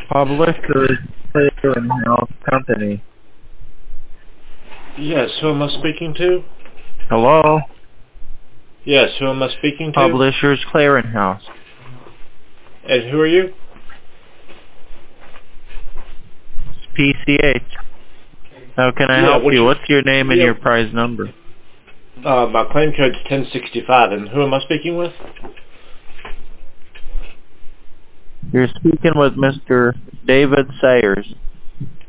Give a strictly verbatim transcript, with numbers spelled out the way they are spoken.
Publishers Clearinghouse Company. Yes, who am I speaking to? Hello? Yes, who am I speaking to? Publishers Clearinghouse. And who are you? P C H. How can I Yeah, help what you? you- What's your name and yeah. your prize number? Uh, my claim code's ten sixty-five, and who am I speaking with? You're speaking with Mister David Sayers.